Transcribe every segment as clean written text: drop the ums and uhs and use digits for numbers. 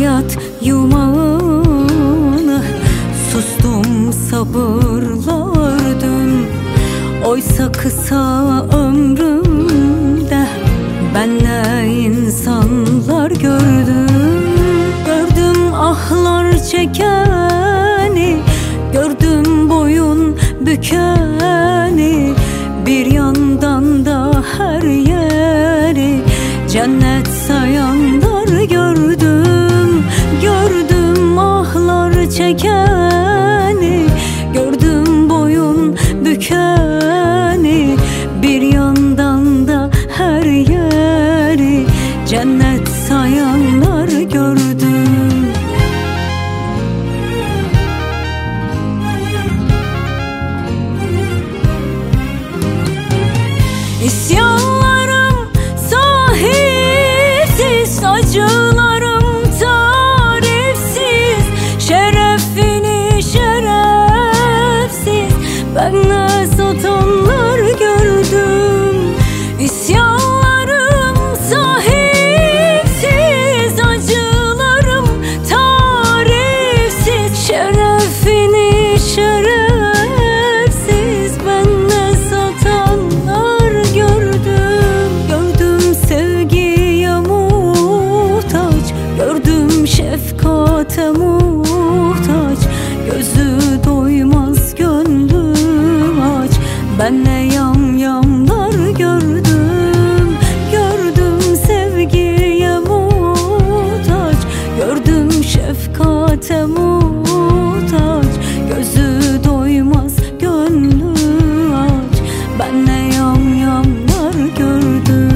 hayat yumağını sustum sabırlardım. Oysa kısa ömrümde ben ne insanlar gördüm. Gördüm ahlar çekeni, gördüm boyun bükeni. Bir yandan da her yeri cennet sayanlar gördüm. Gördüm ahlar çekeni, gördüm boyun bükeni. Bir yandan da her yeri cennet sayanlar gördüm. İsyanlarım sahipsiz, acılarım tarifsiz. Şerefini şerefsiz benle satanlar gördüm. İsyanlarım sahipsiz, acılarım tarifsiz. Şerefini şerefsiz benle satanlar gördüm. Gördüm sevgiye muhtaç, gördüm şefkate muhtaç. Gözü doymaz gönlü aç, ben ne yamyamlar gördüm. Gördüm sevgiye muhtaç, gördüm şefkate muhtaç. Gözü doymaz gönlü aç, ben ne yamyamlar gördüm.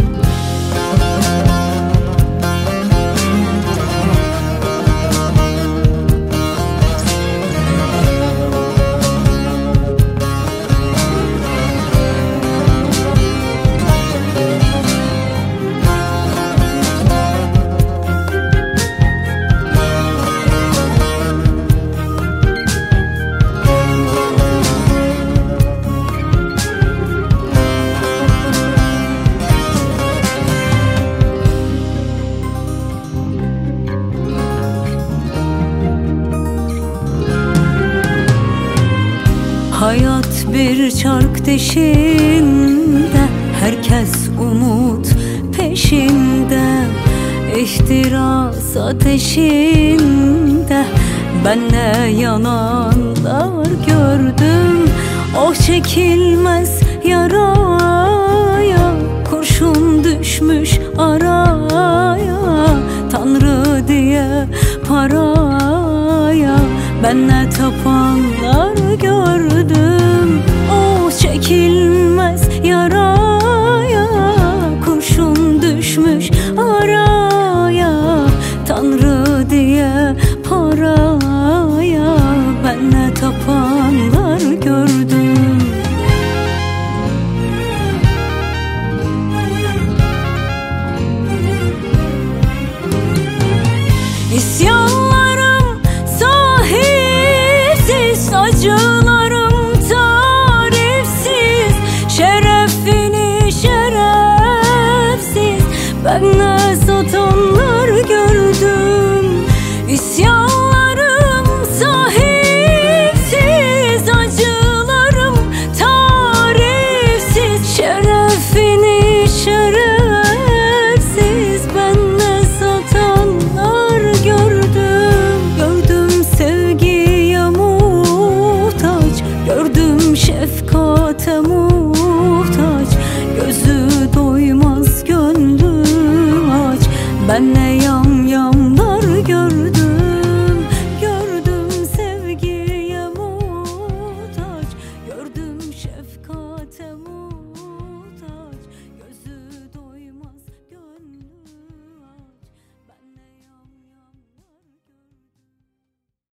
Hayat bir çark deşinde, herkes umut peşinde. İhtiras ateşinde ben ne yananlar gördüm. O çekilmez yaraya kurşun düşmüş araya. Tanrı diye paraya ben ne tapanlar gördüm. O çekilmez yaraya kurşun düşmüş araya. Tanrı diye paraya ben ne tapanlar gördüm. İsyanlarım sahipsiz, acılarım tarifsiz. Şerefini şerefsiz benle